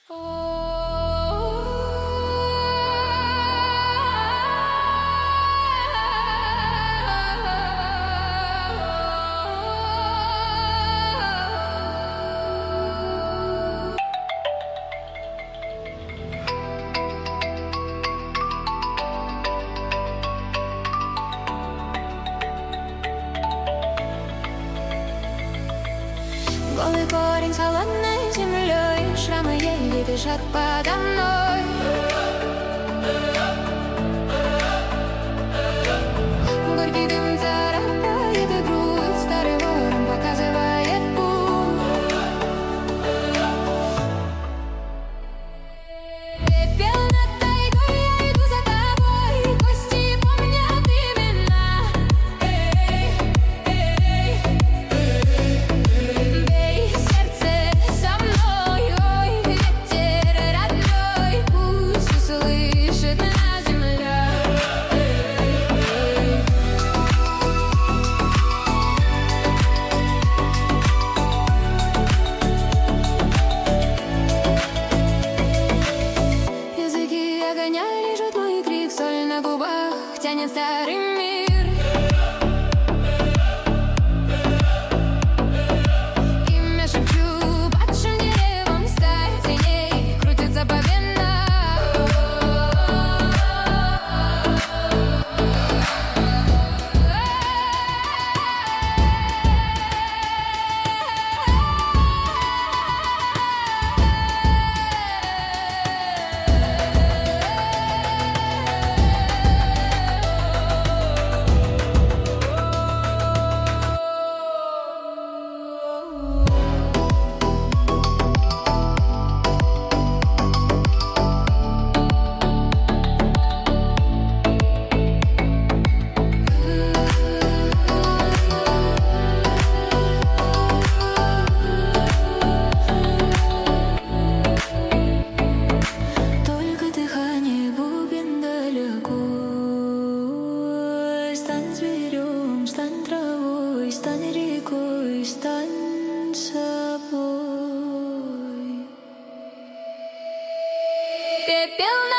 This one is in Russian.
Голый корень с холодной землей, шрамы еле бежат подо мной. Горький дым царапает и грудь, старый ворон показывает путь. Пепел над тайгой, я иду за тобой, кости помнят имена. Бей сердце со мной, ой, ветер родной, пусть услышит на земля. Языки огня лижут мой крик, соль на губах тянет старый мир. Имя шепчу падшим деревом, стая теней крутится по венам. Только дыхание бубен далеко. Стань зверем, стань травой, стань рекой, стань собой. Пепел на